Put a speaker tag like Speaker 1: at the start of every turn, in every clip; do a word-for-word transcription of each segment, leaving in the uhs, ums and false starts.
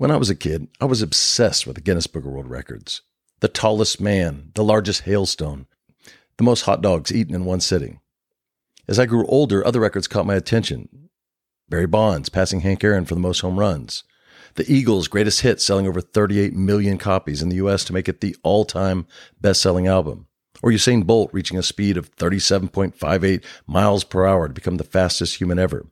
Speaker 1: When I was a kid, I was obsessed with the Guinness Book of World Records. The tallest man, the largest hailstone, the most hot dogs eaten in one sitting. As I grew older, other records caught my attention. Barry Bonds passing Hank Aaron for the most home runs. The Eagles' greatest hit selling over thirty-eight million copies in the U S to make it the all-time best-selling album. Or Usain Bolt reaching a speed of thirty-seven point five eight miles per hour to become the fastest human ever.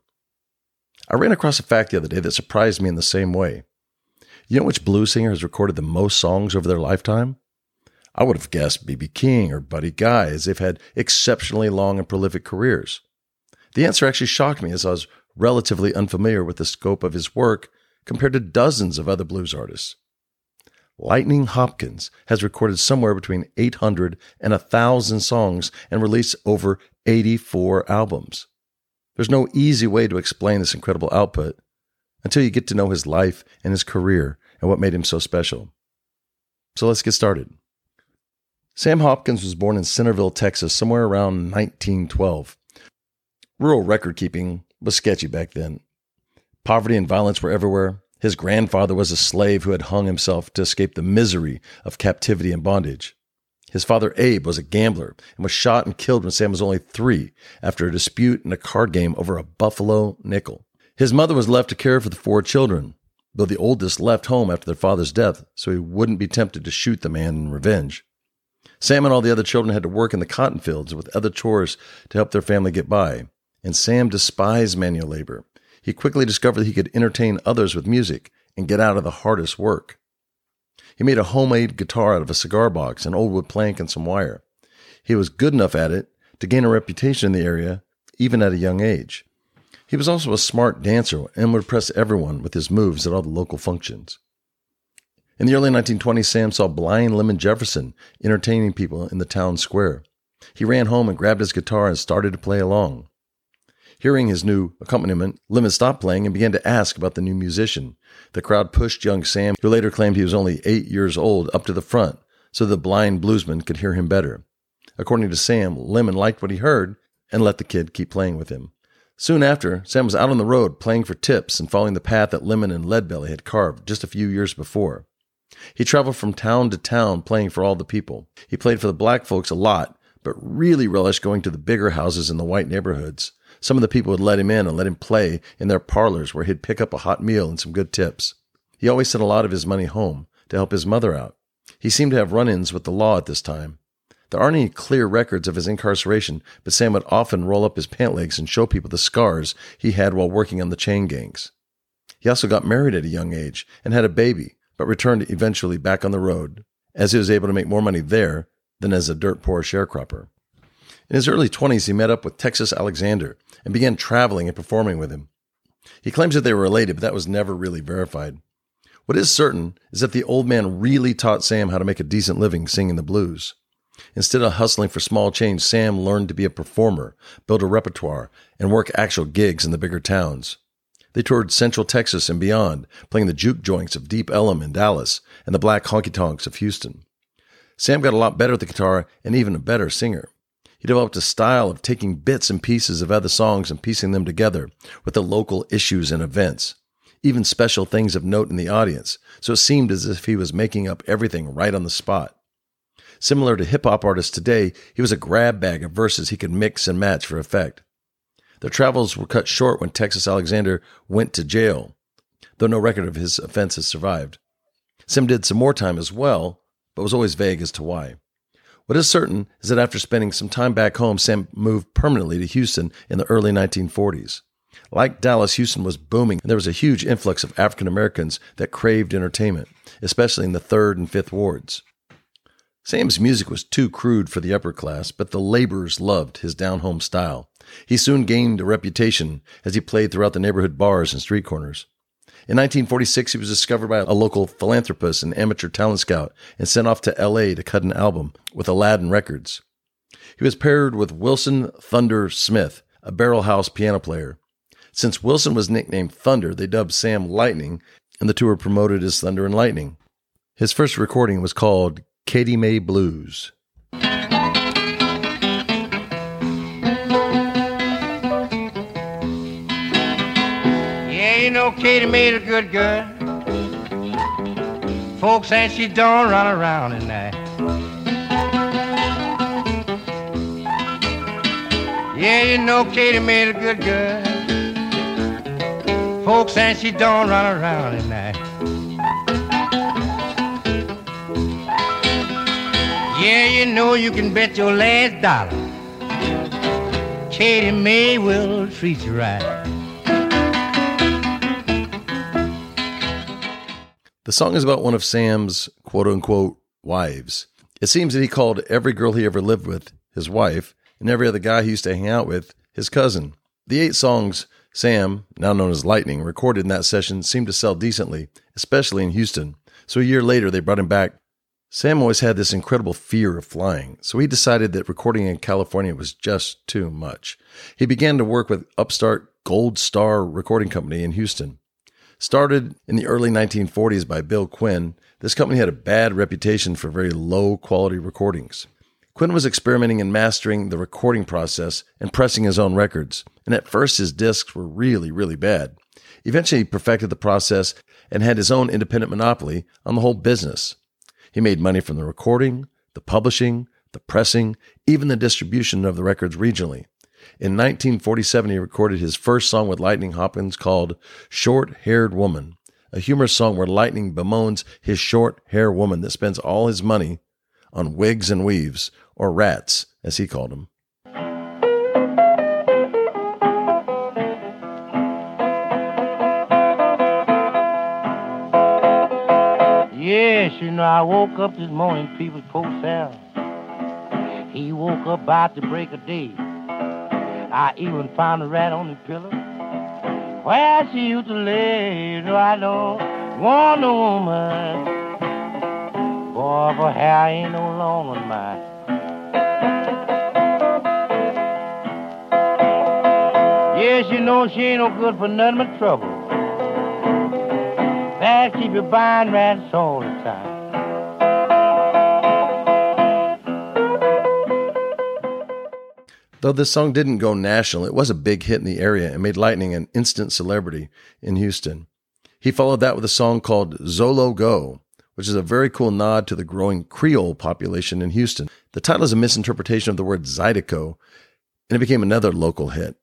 Speaker 1: I ran across a fact the other day that surprised me in the same way. You know which blues singer has recorded the most songs over their lifetime? I would have guessed B B King or Buddy Guy, as they've had exceptionally long and prolific careers. The answer actually shocked me, as I was relatively unfamiliar with the scope of his work compared to dozens of other blues artists. Lightning Hopkins has recorded somewhere between eight hundred and one thousand songs and released over eighty-four albums. There's no easy way to explain this incredible output until you get to know his life and his career and what made him so special. So let's get started. Sam Hopkins was born in Centerville, Texas, somewhere around nineteen twelve. Rural record keeping was sketchy back then. Poverty and violence were everywhere. His grandfather was a slave who had hung himself to escape the misery of captivity and bondage. His father, Abe, was a gambler and was shot and killed when Sam was only three after a dispute in a card game over a buffalo nickel. His mother was left to care for the four children, though the oldest left home after their father's death so he wouldn't be tempted to shoot the man in revenge. Sam and all the other children had to work in the cotton fields with other chores to help their family get by, and Sam despised manual labor. He quickly discovered that he could entertain others with music and get out of the hardest work. He made a homemade guitar out of a cigar box, an old wood plank, and some wire. He was good enough at it to gain a reputation in the area, even at a young age. He was also a smart dancer and would impress everyone with his moves at all the local functions. In the early nineteen twenties, Sam saw blind Lemon Jefferson entertaining people in the town square. He ran home and grabbed his guitar and started to play along. Hearing his new accompaniment, Lemon stopped playing and began to ask about the new musician. The crowd pushed young Sam, who later claimed he was only eight years old, up to the front so the blind bluesman could hear him better. According to Sam, Lemon liked what he heard and let the kid keep playing with him. Soon after, Sam was out on the road playing for tips and following the path that Lemon and Leadbelly had carved just a few years before. He traveled from town to town playing for all the people. He played for the black folks a lot, but really relished going to the bigger houses in the white neighborhoods. Some of the people would let him in and let him play in their parlors where he'd pick up a hot meal and some good tips. He always sent a lot of his money home to help his mother out. He seemed to have run-ins with the law at this time. There aren't any clear records of his incarceration, but Sam would often roll up his pant legs and show people the scars he had while working on the chain gangs. He also got married at a young age and had a baby, but returned eventually back on the road, as he was able to make more money there than as a dirt-poor sharecropper. In his early twenties, he met up with Texas Alexander and began traveling and performing with him. He claims that they were related, but that was never really verified. What is certain is that the old man really taught Sam how to make a decent living singing the blues. Instead of hustling for small change, Sam learned to be a performer, build a repertoire, and work actual gigs in the bigger towns. They toured Central Texas and beyond, playing the juke joints of Deep Ellum in Dallas and the black honky-tonks of Houston. Sam got a lot better at the guitar and even a better singer. He developed a style of taking bits and pieces of other songs and piecing them together with the local issues and events, even special things of note in the audience, so it seemed as if he was making up everything right on the spot. Similar to hip-hop artists today, he was a grab bag of verses he could mix and match for effect. Their travels were cut short when Texas Alexander went to jail, though no record of his offenses survived. Sam did some more time as well, but was always vague as to why. What is certain is that after spending some time back home, Sam moved permanently to Houston in the early nineteen forties. Like Dallas, Houston was booming, and there was a huge influx of African Americans that craved entertainment, especially in the third and fifth wards. Sam's music was too crude for the upper class, but the laborers loved his down-home style. He soon gained a reputation as he played throughout the neighborhood bars and street corners. In nineteen forty-six, he was discovered by a local philanthropist and amateur talent scout and sent off to L A to cut an album with Aladdin Records. He was paired with Wilson Thunder Smith, a barrel house piano player. Since Wilson was nicknamed Thunder, they dubbed Sam Lightning, and the two were promoted as Thunder and Lightning. His first recording was called Katie Mae Blues.
Speaker 2: Yeah, you know Katie Mae's a good girl. Folks say she don't run around at night. Yeah, you know Katie made a good girl. Folks say she don't run around at night. Yeah, you know you can bet your last dollar Katie May will treat you right.
Speaker 1: The song is about one of Sam's quote-unquote wives. It seems that he called every girl he ever lived with his wife, and every other guy he used to hang out with his cousin. The eight songs Sam, now known as Lightning, recorded in that session seemed to sell decently, especially in Houston. So a year later, they brought him back. Sam always had this incredible fear of flying, so he decided that recording in California was just too much. He began to work with upstart Gold Star Recording Company in Houston. Started in the early nineteen forties by Bill Quinn, this company had a bad reputation for very low-quality recordings. Quinn was experimenting in mastering the recording process and pressing his own records, and at first his discs were really, really bad. Eventually he perfected the process and had his own independent monopoly on the whole business. He made money from the recording, the publishing, the pressing, even the distribution of the records regionally. In nineteen forty-seven, he recorded his first song with Lightning Hopkins called Short-Haired Woman, a humorous song where Lightning bemoans his short-haired woman that spends all his money on wigs and weaves, or rats, as he called them.
Speaker 2: Yes, you know, I woke up this morning, people post Sam. He woke up about the break of day. I even found a rat on the pillow where she used to lay. You know, I don't want no woman. Boy, her hair ain't no longer mine. Yes, you know, she ain't no good for nothing but trouble. That keep you buying rats all the time.
Speaker 1: Though this song didn't go national, it was a big hit in the area and made Lightning an instant celebrity in Houston. He followed that with a song called Zolo Go, which is a very cool nod to the growing Creole population in Houston. The title is a misinterpretation of the word Zydeco, and it became another local hit.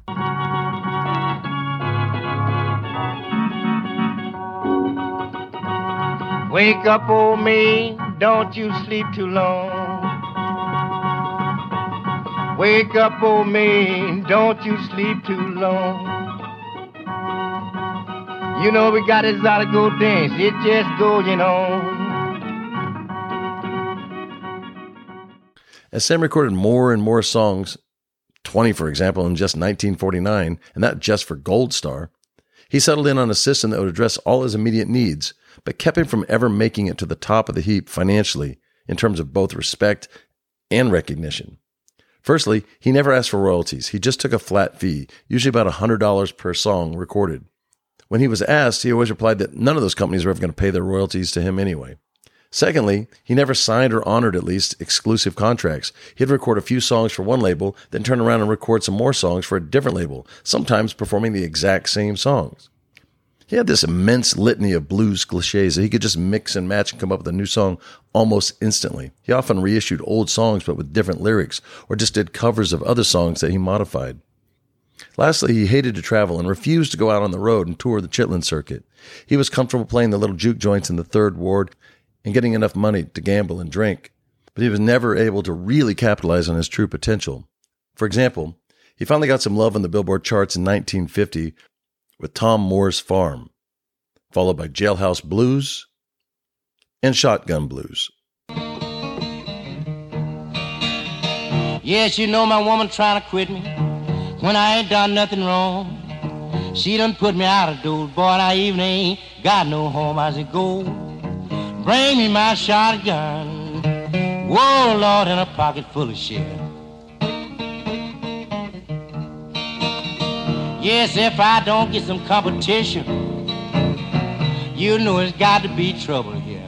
Speaker 2: Wake up, old me, don't you sleep too long. Wake up, old me, don't you sleep too long. You know we got this Zydeco dance, it just going on.
Speaker 1: As Sam recorded more and more songs, twenty for example, in just nineteen forty-nine, and that just for Gold Star, he settled in on a system that would address all his immediate needs, but kept him from ever making it to the top of the heap financially in terms of both respect and recognition. Firstly, he never asked for royalties. He just took a flat fee, usually about one hundred dollars per song recorded. When he was asked, he always replied that none of those companies were ever going to pay their royalties to him anyway. Secondly, he never signed or honored at least exclusive contracts. He'd record a few songs for one label, then turn around and record some more songs for a different label, sometimes performing the exact same songs. He had this immense litany of blues cliches that he could just mix and match and come up with a new song almost instantly. He often reissued old songs but with different lyrics, or just did covers of other songs that he modified. Lastly, he hated to travel and refused to go out on the road and tour the Chitlin circuit. He was comfortable playing the little juke joints in the Third Ward and getting enough money to gamble and drink, but he was never able to really capitalize on his true potential. For example, he finally got some love on the Billboard charts in nineteen fifty with Tom Moore's Farm, followed by Jailhouse Blues and Shotgun Blues.
Speaker 2: Yes, you know my woman trying to quit me when I ain't done nothing wrong. She done put me out of doors, boy, and I even ain't got no home. I said, go, bring me my shotgun. Whoa, Lord, in a pocket full of shit. Yes, if I don't get some competition, you know it's got to be trouble here.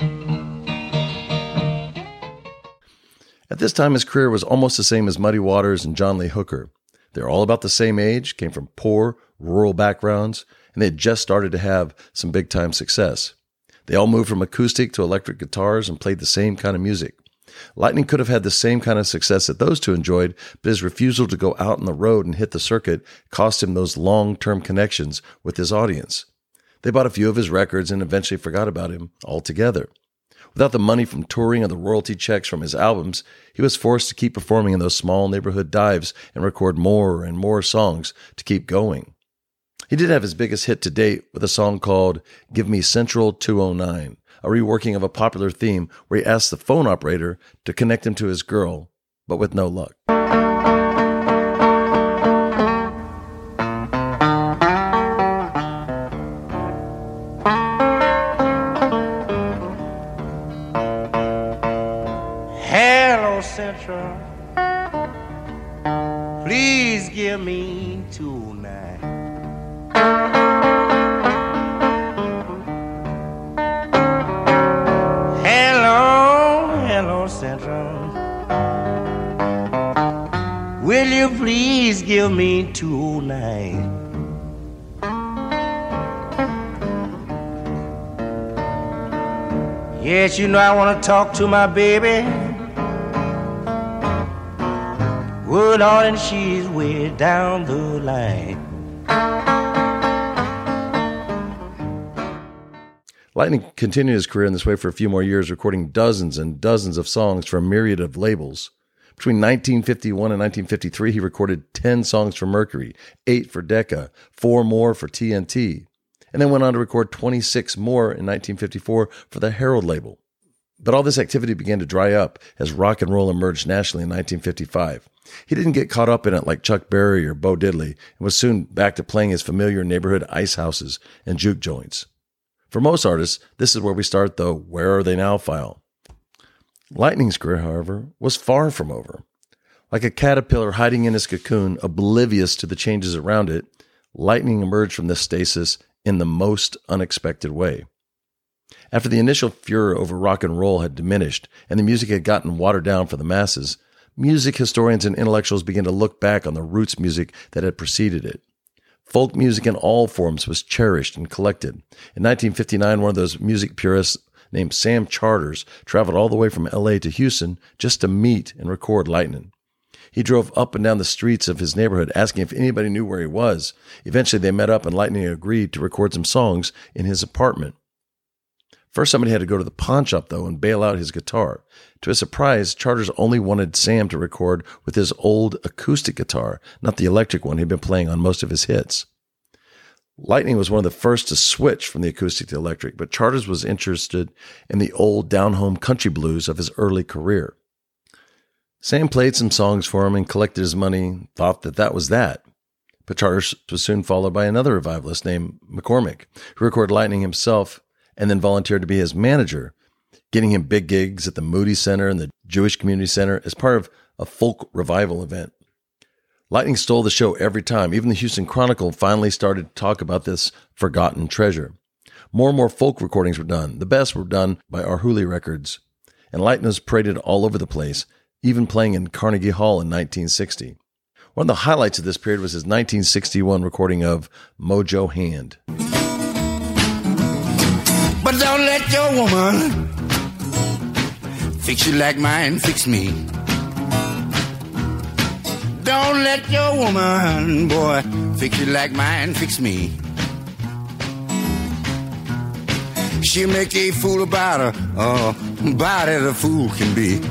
Speaker 1: At this time, his career was almost the same as Muddy Waters and John Lee Hooker. They're all about the same age, came from poor, rural backgrounds, and they had just started to have some big-time success. They all moved from acoustic to electric guitars and played the same kind of music. Lightning could have had the same kind of success that those two enjoyed, but his refusal to go out on the road and hit the circuit cost him those long-term connections with his audience. They bought a few of his records and eventually forgot about him altogether. Without the money from touring and the royalty checks from his albums, he was forced to keep performing in those small neighborhood dives and record more and more songs to keep going. He did have his biggest hit to date with a song called Give Me Central two oh nine, a reworking of a popular theme where he asked the phone operator to connect him to his girl, but with no luck.
Speaker 2: Hello, Central. Please give me tonight. Hello, hello, Central. Will you please give me tonight? Yes, you know I want to talk to my baby. Oh, Lord, and she's way down the line.
Speaker 1: Lightning continued his career in this way for a few more years, recording dozens and dozens of songs for a myriad of labels. Between nineteen fifty-one and nineteen fifty-three, he recorded ten songs for Mercury, eight for Decca, four more for T N T, and then went on to record twenty-six more in nineteen fifty-four for the Herald label. But all this activity began to dry up as rock and roll emerged nationally in nineteen fifty-five. He didn't get caught up in it like Chuck Berry or Bo Diddley and was soon back to playing his familiar neighborhood ice houses and juke joints. For most artists, this is where we start the Where Are They Now file. Lightning's career, however, was far from over. Like a caterpillar hiding in his cocoon, oblivious to the changes around it, Lightning emerged from this stasis in the most unexpected way. After the initial furor over rock and roll had diminished and the music had gotten watered down for the masses, music historians and intellectuals began to look back on the roots music that had preceded it. Folk music in all forms was cherished and collected. In nineteen fifty-nine, one of those music purists named Sam Charters traveled all the way from L A to Houston just to meet and record Lightning. He drove up and down the streets of his neighborhood asking if anybody knew where he was. Eventually, they met up and Lightning agreed to record some songs in his apartment. First, somebody had to go to the pawn shop, though, and bail out his guitar. To his surprise, Charters only wanted Sam to record with his old acoustic guitar, not the electric one he'd been playing on most of his hits. Lightning was one of the first to switch from the acoustic to electric, but Charters was interested in the old down-home country blues of his early career. Sam played some songs for him and collected his money, thought that that was that. But Charters was soon followed by another revivalist named McCormick, who recorded Lightning himself and then volunteered to be his manager, getting him big gigs at the Moody Center and the Jewish Community Center as part of a folk revival event. Lightning stole the show every time. Even the Houston Chronicle finally started to talk about this forgotten treasure. More and more folk recordings were done. The best were done by Arhoolie Records. And Lightning was paraded all over the place, even playing in Carnegie Hall in nineteen sixty. One of the highlights of this period was his nineteen sixty-one recording of Mojo Hand.
Speaker 3: But don't let your woman fix you like mine fix me. Don't let your woman, boy, fix you like mine fix me. She'll make a fool about her, oh, about it a fool can be.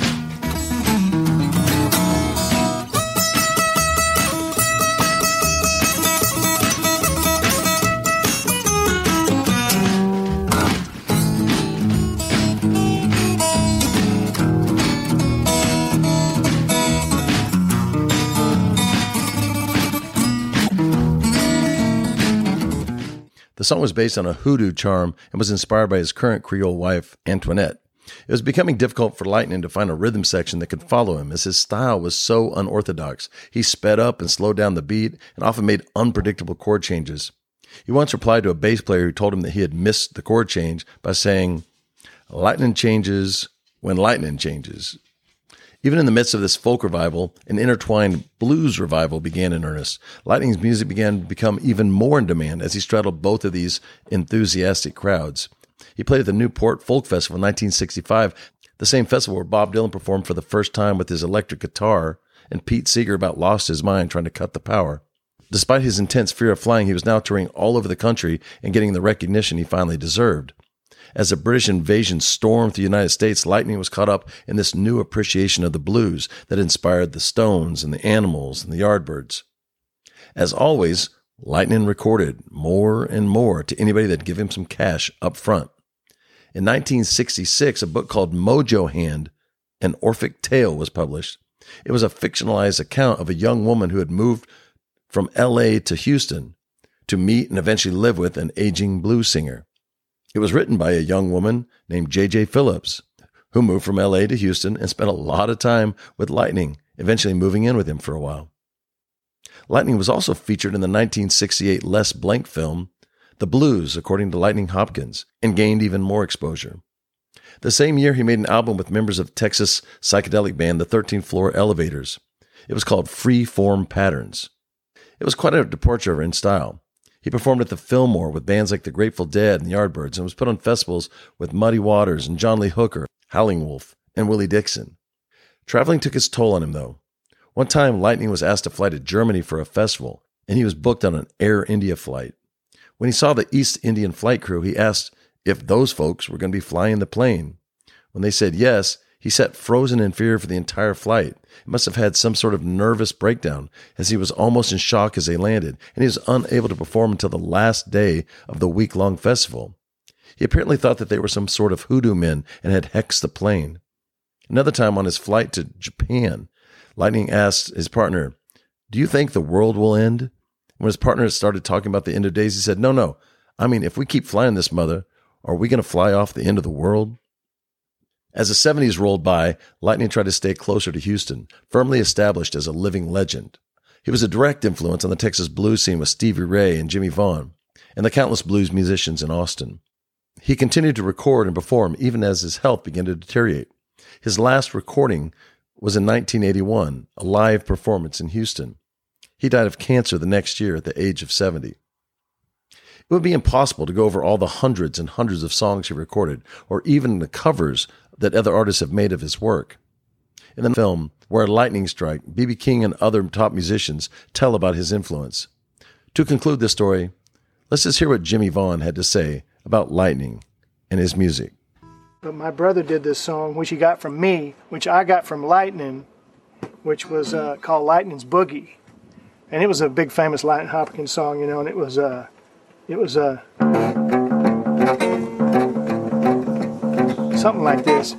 Speaker 1: The song was based on a hoodoo charm and was inspired by his current Creole wife, Antoinette. It was becoming difficult for Lightning to find a rhythm section that could follow him, as his style was so unorthodox. He sped up and slowed down the beat and often made unpredictable chord changes. He once replied to a bass player who told him that he had missed the chord change by saying, "Lightning changes when lightning changes." Even in the midst of this folk revival, an intertwined blues revival began in earnest. Lightning's music began to become even more in demand as he straddled both of these enthusiastic crowds. He played at the Newport Folk Festival in nineteen sixty-five, the same festival where Bob Dylan performed for the first time with his electric guitar, and Pete Seeger about lost his mind trying to cut the power. Despite his intense fear of flying, he was now touring all over the country and getting the recognition he finally deserved. As the British invasion stormed the United States, Lightning was caught up in this new appreciation of the blues that inspired the Stones and the Animals and the Yardbirds. As always, Lightning recorded more and more to anybody that'd give him some cash up front. In nineteen sixty-six, a book called Mojo Hand, An Orphic Tale was published. It was a fictionalized account of a young woman who had moved from L A to Houston to meet and eventually live with an aging blues singer. It was written by a young woman named J J Phillips, who moved from L A to Houston and spent a lot of time with Lightning, eventually moving in with him for a while. Lightning was also featured in the nineteen sixty-eight Les Blank film, The Blues, According to Lightning Hopkins, and gained even more exposure. The same year, he made an album with members of Texas psychedelic band the thirteenth Floor Elevators. It was called Free Form Patterns. It was quite a departure in style. He performed at the Fillmore with bands like the Grateful Dead and the Yardbirds, and was put on festivals with Muddy Waters and John Lee Hooker, Howling Wolf, and Willie Dixon. Traveling took its toll on him, though. One time, Lightning was asked to fly to Germany for a festival, and he was booked on an Air India flight. When he saw the East Indian flight crew, he asked if those folks were going to be flying the plane. When they said yes, he sat frozen in fear for the entire flight. He must have had some sort of nervous breakdown, as he was almost in shock as they landed, and he was unable to perform until the last day of the week-long festival. He apparently thought that they were some sort of hoodoo men and had hexed the plane. Another time on his flight to Japan, Lightning asked his partner, "Do you think the world will end?" When his partner started talking about the end of days, he said, no, no. I mean, if we keep flying this mother, are we going to fly off the end of the world? As the seventies rolled by, Lightning tried to stay closer to Houston, firmly established as a living legend. He was a direct influence on the Texas blues scene with Stevie Ray and Jimmy Vaughn, and the countless blues musicians in Austin. He continued to record and perform even as his health began to deteriorate. His last recording was in nineteen eighty-one, a live performance in Houston. He died of cancer the next year at the age of seventy. It would be impossible to go over all the hundreds and hundreds of songs he recorded, or even the covers that other artists have made of his work. In the film, Where a Lightning Strike, B B King and other top musicians tell about his influence. To conclude this story, let's just hear what Jimmy Vaughn had to say about Lightning and his music.
Speaker 4: But my brother did this song, which he got from me, which I got from Lightning, which was uh, called Lightning's Boogie. And it was a big famous Lightning Hopkins song, you know, and it was, uh, it was uh, something like this.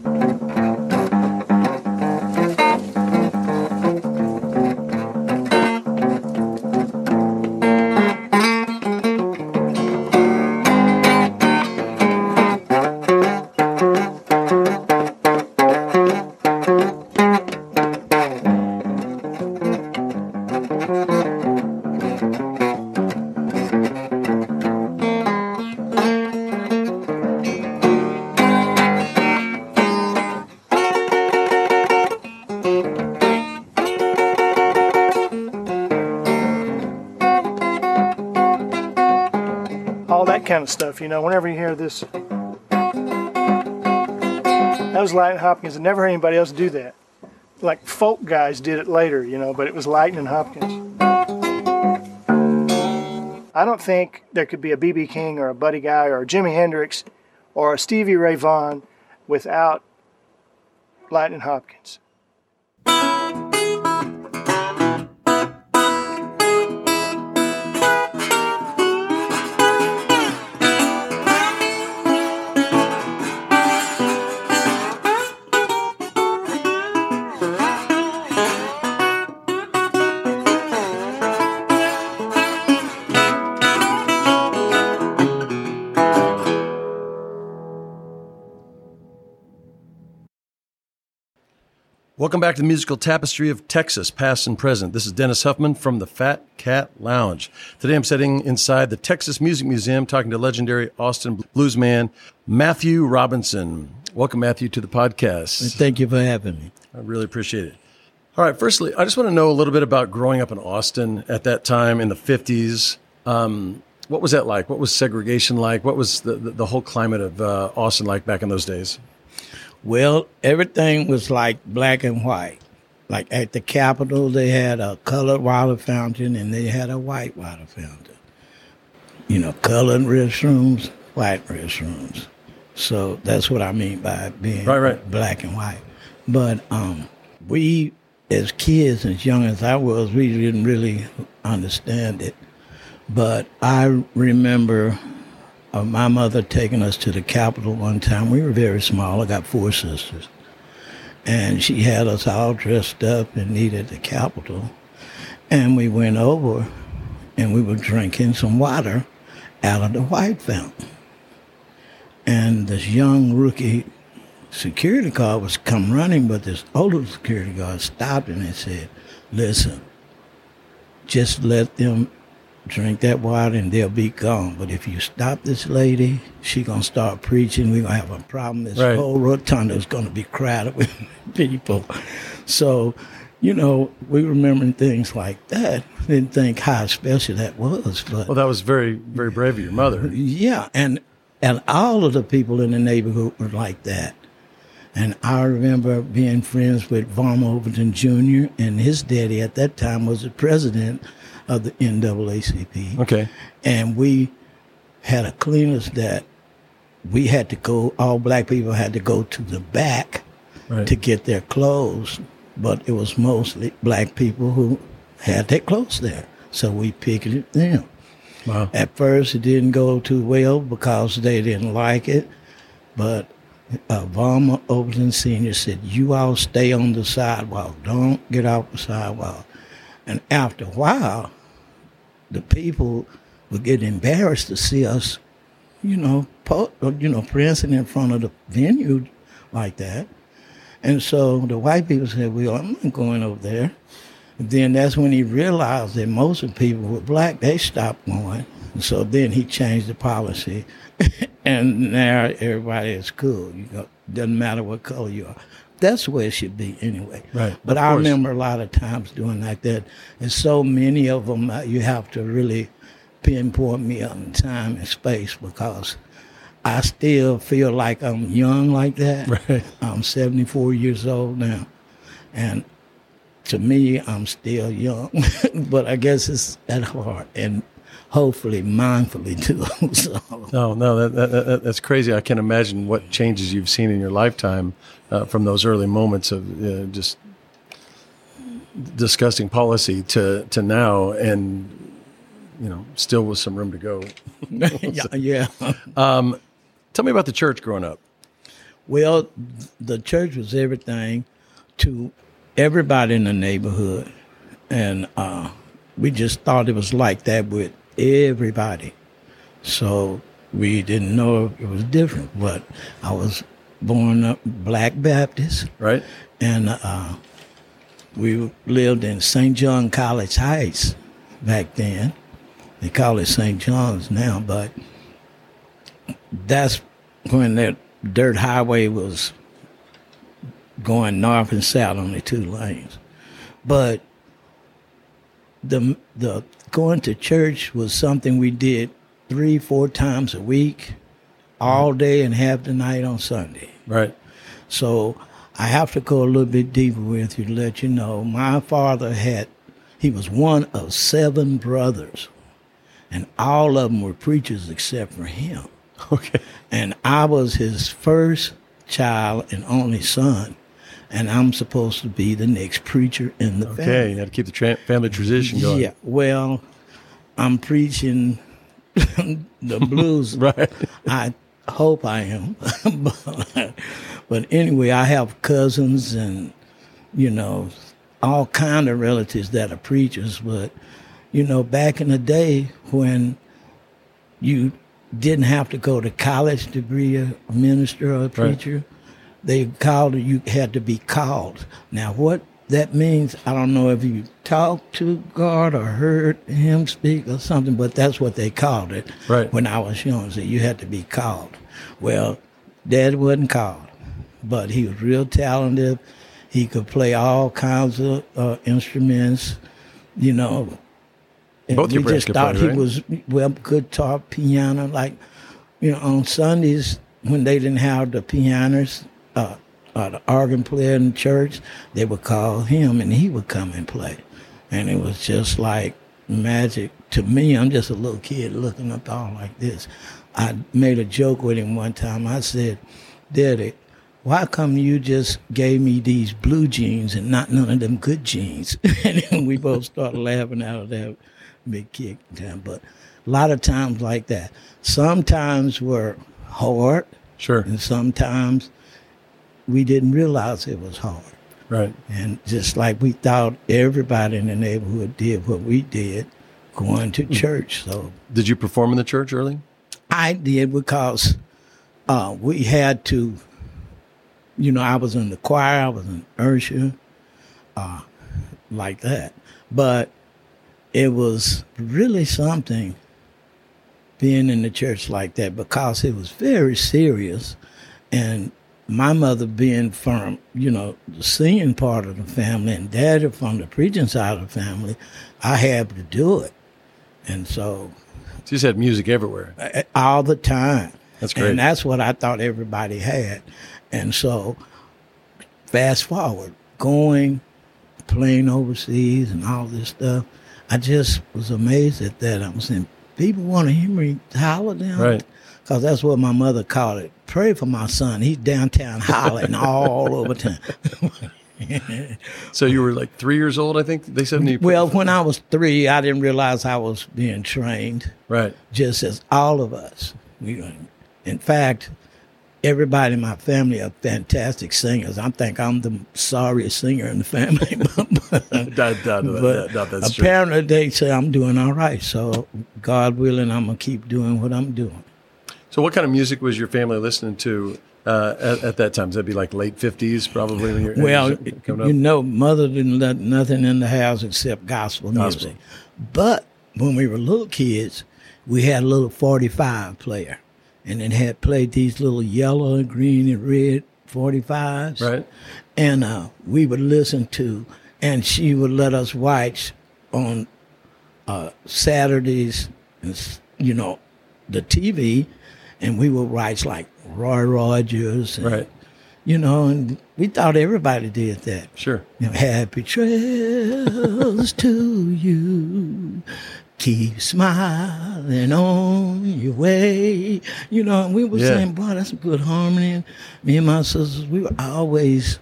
Speaker 4: Kind of stuff, you know, whenever you hear this, that was Lightning Hopkins. I never heard anybody else do that. Like folk guys did it later, you know, but it was Lightning Hopkins. I don't think there could be a B B King or a Buddy Guy or a Jimi Hendrix or a Stevie Ray Vaughan without Lightning Hopkins.
Speaker 1: Welcome back to the musical tapestry of Texas, past and present. This is Dennis Huffman from the Fat Cat Lounge. Today I'm sitting inside the Texas Music Museum talking to legendary Austin bluesman Matthew Robinson. Welcome, Matthew, to the podcast.
Speaker 5: Thank you for having me.
Speaker 1: I really appreciate it. All right, firstly, I just want to know a little bit about growing up in Austin at that time in the fifties. Um, What was that like? What was segregation like? What was the, the, the whole climate of uh, Austin like back in those days?
Speaker 5: Well, everything was like black and white. Like at the Capitol, they had a colored water fountain and they had a white water fountain. You know, colored restrooms, white restrooms. So that's what I mean by being
Speaker 1: right, right.
Speaker 5: black and white. But um, we, as kids, as young as I was, we didn't really understand it. But I remember uh, my mother taking us to the Capitol one time. We were very small. I got four sisters. And she had us all dressed up and needed the Capitol. And we went over and we were drinking some water out of the white fountain. And this young rookie security guard was come running, but this older security guard stopped him and said, listen, just let them drink that water and they'll be gone. But if you stop this lady, she going to start preaching. We're going to have a problem. This
Speaker 1: right.
Speaker 5: whole rotunda is going to be crowded with people. So, you know, we remembering things like that. Didn't think how special that was. But
Speaker 1: well, that was very, very brave of your mother.
Speaker 5: Yeah, and and all of the people in the neighborhood were like that. And I remember being friends with Vaughn Overton Junior, and his daddy at that time was the president of the N double A C P.
Speaker 1: Okay.
Speaker 5: And we had a cleaners that we had to go, all black people had to go to the back right. to get their clothes, but it was mostly black people who had their clothes there. So we picketed them.
Speaker 1: Wow.
Speaker 5: At first it didn't go too well because they didn't like it, but uh, Vaughn Overton Senior said, you all stay on the sidewalk, don't get off the sidewalk. And after a while, the people would get embarrassed to see us, you know, po- you know, prancing in front of the venue like that. And so the white people said, well, I'm not going over there. And then that's when he realized that most of the people were black. They stopped going. And so then he changed the policy. And now everybody is cool. You know, doesn't matter what color you are. That's the way it should be anyway.
Speaker 1: Right.
Speaker 5: But I remember a lot of times doing like that. And so many of them, uh, you have to really pinpoint me on time and space because I still feel like I'm young like that.
Speaker 1: Right.
Speaker 5: I'm seventy-four years old now. And to me, I'm still young. But I guess it's at heart and hopefully mindfully too. So.
Speaker 1: No, no, that, that, that, that's crazy. I can't imagine what changes you've seen in your lifetime uh, from those early moments of uh, just discussing policy to, to now, and you know, still with some room to go.
Speaker 5: yeah. yeah.
Speaker 1: Um, tell me about the church growing up.
Speaker 5: Well, the church was everything to everybody in the neighborhood, and uh, we just thought it was like that with everybody. So we didn't know it was different, but I was born up Black Baptist.
Speaker 1: Right.
Speaker 5: And uh, we lived in Saint John College Heights back then. They call it Saint John's now, but that's when that dirt highway was going north and south on the two lanes. But the the going to church was something we did three, four times a week, all day and half the night on Sunday.
Speaker 1: Right.
Speaker 5: So I have to go a little bit deeper with you to let you know my father had, he was one of seven brothers, and all of them were preachers except for him.
Speaker 1: Okay.
Speaker 5: And I was his first child and only son, and I'm supposed to be the next preacher in the
Speaker 1: okay,
Speaker 5: family.
Speaker 1: Okay, you got to keep the tra- family tradition going.
Speaker 5: Yeah, well, I'm preaching the blues.
Speaker 1: Right.
Speaker 5: I hope I am. but, but anyway, I have cousins and, you know, all kind of relatives that are preachers. But, you know, back in the day when you didn't have to go to college to be a minister or a preacher, right. They called it, you had to be called. Now, what that means, I don't know if you talked to God or heard him speak or something, but that's what they called it
Speaker 1: right.
Speaker 5: when I was young. So you had to be called. Well, Dad wasn't called, but he was real talented. He could play all kinds of uh, instruments, you know, And
Speaker 1: Both your
Speaker 5: we
Speaker 1: parents
Speaker 5: just
Speaker 1: could
Speaker 5: thought
Speaker 1: play,
Speaker 5: he
Speaker 1: right?
Speaker 5: was, well, guitar, piano. Like, you know, on Sundays when they didn't have the pianist, uh, or the organ player in the church, they would call him and he would come and play. And it was just like magic to me. I'm just a little kid looking up all like this. I made a joke with him one time. I said, Daddy, why come you just gave me these blue jeans and not none of them good jeans? And then we both started laughing out of that big kick time. But a lot of times like that. Sometimes were hard.
Speaker 1: Sure.
Speaker 5: And sometimes we didn't realize it was hard.
Speaker 1: Right.
Speaker 5: And just like we thought everybody in the neighborhood did what we did, going to church. So
Speaker 1: Did you perform in the church early?
Speaker 5: I did because uh, we had to, you know, I was in the choir, I was in Ursha, uh, like that. But it was really something being in the church like that because it was very serious. And my mother being from, you know, the singing part of the family and daddy from the preaching side of the family, I had to do it. And so...
Speaker 1: So you just had music everywhere.
Speaker 5: all the time.
Speaker 1: That's great.
Speaker 5: And that's what I thought everybody had. And so, fast forward, going, playing overseas and all this stuff, I just was amazed at that. I was saying, people want to hear me holler down.
Speaker 1: Right.
Speaker 5: Because that's what my mother called it. Pray for my son. He's downtown hollering all over town.
Speaker 1: So you were like three years old, I think they said. You
Speaker 5: Well, when I was three, I didn't realize I was being trained.
Speaker 1: Right.
Speaker 5: Just as all of us. We, in fact, everybody in my family are fantastic singers. I think I'm the sorriest singer in the family. but
Speaker 1: That- that- that- that- that's true.
Speaker 5: apparently they say I'm doing all right. So God willing, I'm going to keep doing what I'm doing.
Speaker 1: So what kind of music was your family listening to uh, at, at that time? Does that be like late fifties probably when you're
Speaker 5: Well,
Speaker 1: when you're coming up?
Speaker 5: you know, mother didn't let nothing in the house except gospel,
Speaker 1: Gospel.
Speaker 5: music. But when we were little kids, we had a little forty-five player. And it had played these little yellow and green and red forty-fives.
Speaker 1: Right.
Speaker 5: And uh, we would listen to, and she would let us watch on uh, Saturdays, and, s- you know, the T V, and we would watch like Roy Rogers. And,
Speaker 1: Right.
Speaker 5: You know, and we thought everybody did that.
Speaker 1: Sure.
Speaker 5: You know, happy trails to you. Keep smiling on your way. You know, and we were
Speaker 1: Yeah.
Speaker 5: saying, boy, that's a good harmony. And me and my sisters, we would always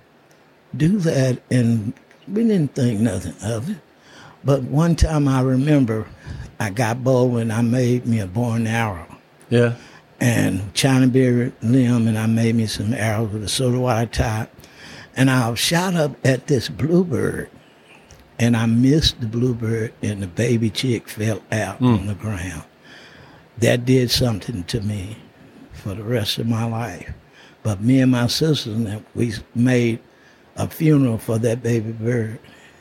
Speaker 5: do that, and we didn't think nothing of it. But one time I remember I got bold and I made me a bow and arrow.
Speaker 1: Yeah.
Speaker 5: And China Berry limb, and I made me some arrows with a soda water top. And I shot up at this bluebird, and I missed the bluebird, and the baby chick fell out
Speaker 1: Mm.
Speaker 5: on the ground. That did something to me for the rest of my life. But me and my sisters, we made a funeral for that baby bird,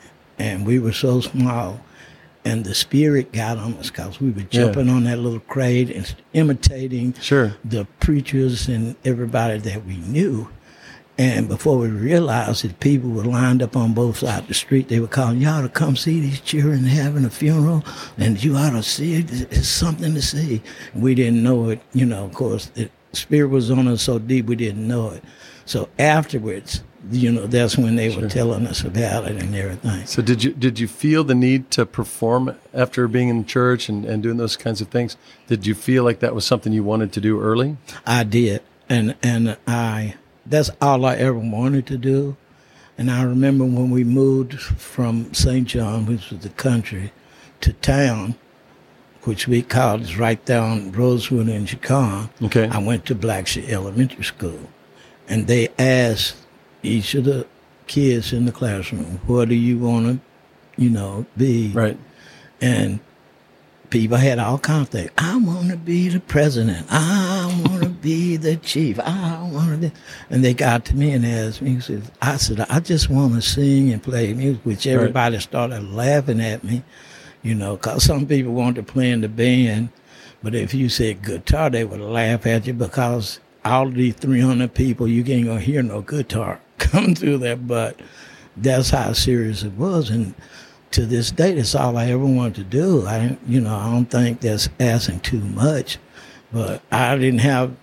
Speaker 5: and we were so small. And the spirit got on us because we were jumping on that little crate and imitating
Speaker 1: Sure.
Speaker 5: the preachers and everybody that we knew. And before we realized it, people were lined up on both sides of the street. They were calling, you ought to come see these children having a funeral, and you ought to see it. It's something to see. We didn't know it. You know, of course, the spirit was on us so deep we didn't know it. So afterwards, you know, that's when they were telling us about it and everything.
Speaker 1: So did you did you feel the need to perform after being in church and, and doing those kinds of things? Did you feel like that was something you wanted to do early?
Speaker 5: I did, and and I that's all I ever wanted to do. And I remember when we moved from Saint John, which was the country, to town, which we called is right down Rosewood in Chicago.
Speaker 1: Okay.
Speaker 5: I went to Blackshear Elementary School, and they asked each of the kids in the classroom, what do you want to, you know, be?
Speaker 1: Right.
Speaker 5: And people had all kinds of things. I want to be the president. I want to be the chief. I want to. And they got to me and asked me. Said, I said, I just want to sing and play music, which everybody started laughing at me, you know, because some people wanted to play in the band. But if you said guitar, they would laugh at you because all of these three hundred people, you ain't going to hear no guitar come through there. But that's how serious it was. And to this day, that's all I ever wanted to do. I didn't, you know, I don't think that's asking too much, but I didn't have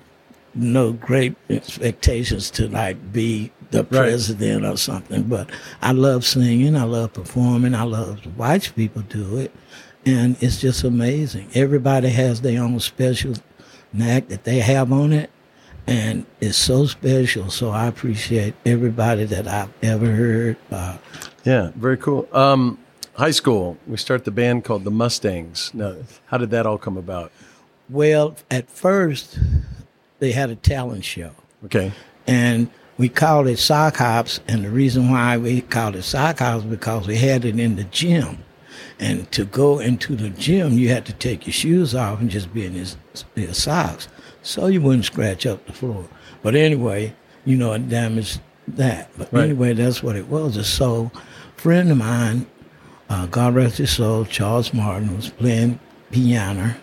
Speaker 5: no great expectations to like be the president right. or something. But I love singing, I love performing, I love to watch people do it, and it's just amazing. Everybody has their own special knack that they have on it, and it's so special. So I appreciate everybody that I've ever heard. Uh,
Speaker 1: yeah, very cool. Um, high school, we start the band called the Mustangs. Now, how did that all come about?
Speaker 5: Well, at first, they had a talent show.
Speaker 1: Okay.
Speaker 5: And we called it Sock Hops, and the reason why we called it Sock Hops because we had it in the gym. And to go into the gym, you had to take your shoes off and just be in your, your socks, so you wouldn't scratch up the floor. But anyway, you know, it damaged that. But right. anyway, that's what it was. So a friend of mine, uh, God rest his soul, Charles Martin, was playing piano,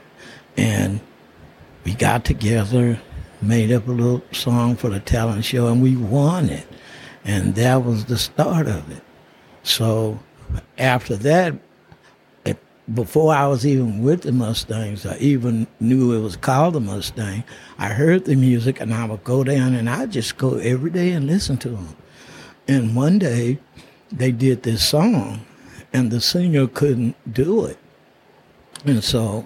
Speaker 5: and we got together, made up a little song for the talent show, and we won it. And that was the start of it. So after that, it, before I was even with the Mustangs, I even knew it was called the Mustang, I heard the music, and I would go down, and I'd just go every day and listen to them. And one day, they did this song, and the singer couldn't do it. And so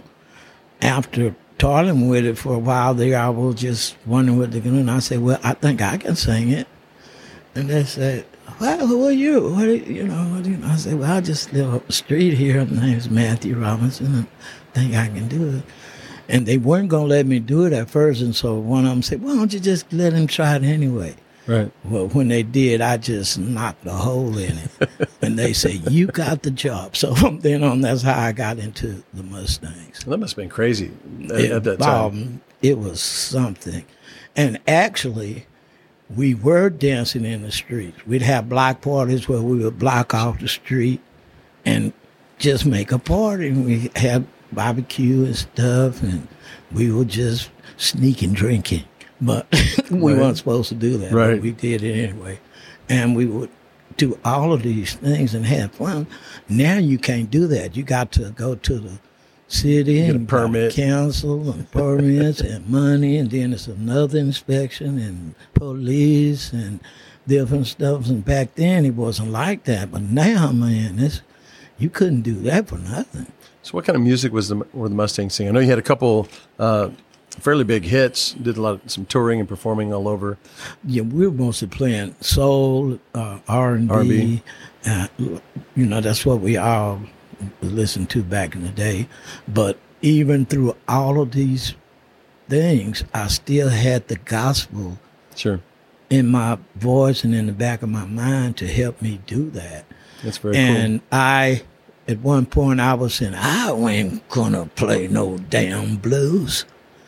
Speaker 5: after toiling with it for a while there, I was just wondering what they're going to do. And I said, well, I think I can sing it. And they said, well, who are you? What are you, you know, what do you know? I said, well, I just live up the street here. My name is Matthew Robinson. I think I can do it. And they weren't going to let me do it at first. And so one of them said, why don't you just let him try it anyway?
Speaker 1: Right.
Speaker 5: Well, when they did, I just knocked a hole in it. And they said, you got the job. So from then on, that's how I got into the Mustangs.
Speaker 1: Well, that must have been crazy at,
Speaker 5: it,
Speaker 1: at that time.
Speaker 5: Um, it was something. And actually, we were dancing in the streets. We'd have block parties where we would block off the street and just make a party. And we had barbecue and stuff, and we were just sneaking drinking. But we right. weren't supposed to do that.
Speaker 1: Right.
Speaker 5: But we did it anyway. And we would do all of these things and have fun. Now you can't do that. You got to go to the city
Speaker 1: Get
Speaker 5: and
Speaker 1: a permit.
Speaker 5: council and permits and money, and then it's another inspection and police and different stuff. And back then it wasn't like that. But now, man, it's, you couldn't do that for nothing.
Speaker 1: So what kind of music was the, were the Mustangs singing? I know you had a couple uh, fairly big hits, did a lot of some touring and performing all over.
Speaker 5: Yeah, we were mostly playing soul, uh, R and B. Uh, you know, that's what we all listened to back in the day. But even through all of these things, I still had the gospel
Speaker 1: sure.
Speaker 5: in my voice and in the back of my mind to help me do that.
Speaker 1: That's very
Speaker 5: and
Speaker 1: cool.
Speaker 5: And I, at one point, I was saying, I ain't gonna play no damn blues.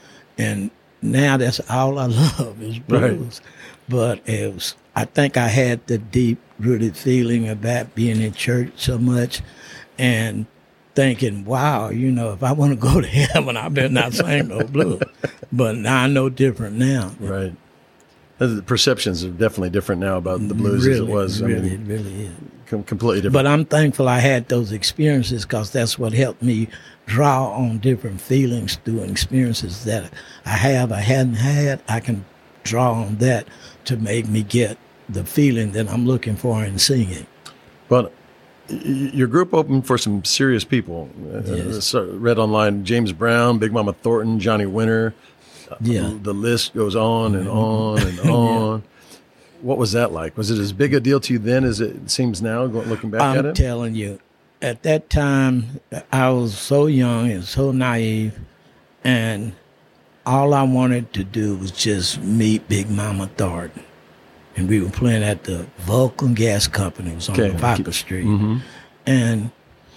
Speaker 5: And now that's all I love is blues. Right. But it was, I think I had the deep-rooted feeling about being in church so much and thinking, wow, you know, if I want to go to heaven, I better not sing no blues. But now I know different now.
Speaker 1: Right. The perceptions are definitely different now about the blues
Speaker 5: really,
Speaker 1: as it was.
Speaker 5: Really,
Speaker 1: I mean,
Speaker 5: it really is.
Speaker 1: Com- completely different.
Speaker 5: But I'm thankful I had those experiences because that's what helped me draw on different feelings through experiences that I have, I hadn't had. I can draw on that to make me get the feeling that I'm looking for in singing.
Speaker 1: But your group opened for some serious people.
Speaker 5: Yes.
Speaker 1: Uh, read online, James Brown, Big Mama Thornton, Johnny Winter.
Speaker 5: Yeah.
Speaker 1: Uh, the list goes on and on and on. Yeah. What was that like? Was it as big a deal to you then as it seems now, looking back
Speaker 5: I'm
Speaker 1: at it?
Speaker 5: I'm telling you, at that time, I was so young and so naive, and all I wanted to do was just meet Big Mama Thornton. And we were playing at the Vulcan Gas Company. It was on
Speaker 1: okay.
Speaker 5: Parker Street.
Speaker 1: Mm-hmm.
Speaker 5: And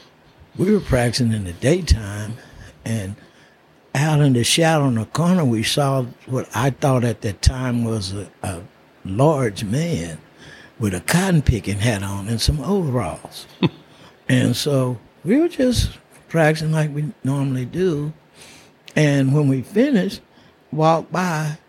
Speaker 5: we were practicing in the daytime, and out in the shadow in the corner, we saw what I thought at that time was a, a large man with a cotton picking hat on and some overalls. And so we were just practicing like we normally do. And when we finished, walked by,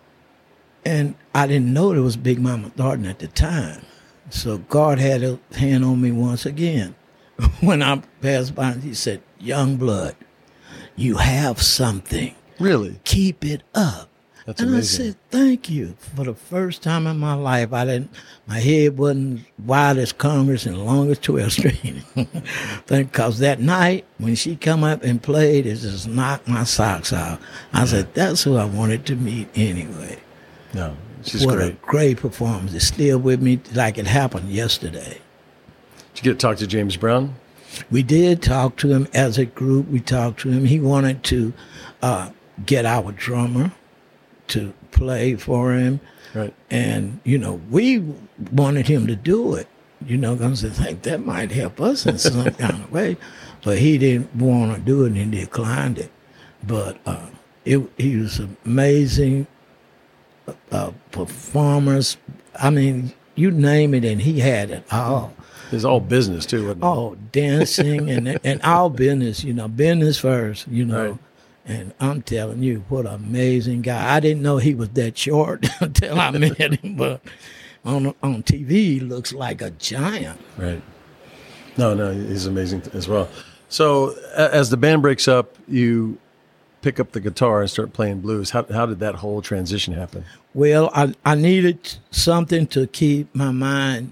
Speaker 5: and I didn't know there was Big Mama Thornton at the time. So God had a hand on me once again. when I passed by, he said, "Young blood, you have something.
Speaker 1: Really?
Speaker 5: Keep it up."
Speaker 1: That's
Speaker 5: and
Speaker 1: amazing.
Speaker 5: I said, "Thank you." For the first time in my life, I didn't. My head wasn't wide as Congress and long as twelfth Street. Because that night when she come up and played, it just knocked my socks out. I said, "That's who I wanted to meet anyway."
Speaker 1: No, she's
Speaker 5: what
Speaker 1: great.
Speaker 5: a great performance! It's still with me like it happened yesterday.
Speaker 1: Did you get to talk to James Brown?
Speaker 5: We did talk to him as a group. We talked to him. He wanted to uh, get our drummer to play for him.
Speaker 1: Right.
Speaker 5: And, you know, we wanted him to do it, you know, because I think that might help us in some kind of way. But he didn't want to do it and he declined it. But uh, it, he was amazing uh, performers. I mean, you name it and he had it all.
Speaker 1: It's all business, too, wasn't it?
Speaker 5: Oh, dancing and and all business, you know, business first, you know.
Speaker 1: Right.
Speaker 5: And I'm telling you, what an amazing guy. I didn't know he was that short until I met him, but on on T V, he looks like a giant.
Speaker 1: Right. No, no, he's amazing as well. So a- as the band breaks up, you pick up the guitar and start playing blues. How how did that whole transition happen?
Speaker 5: Well, I, I needed something to keep my mind